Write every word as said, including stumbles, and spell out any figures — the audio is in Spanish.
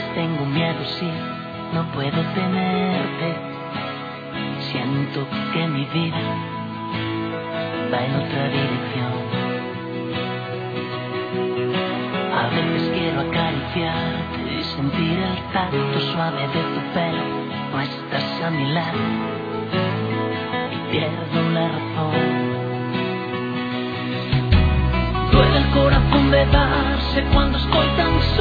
tengo miedo, sí, no puedo tenerte. Siento que mi vida va en otra dirección. A veces quiero acariciarte y sentir el tacto suave de tu pelo. No estás a mi lado y pierdo la razón. Duele el corazón de darse cuando estoy tan solo.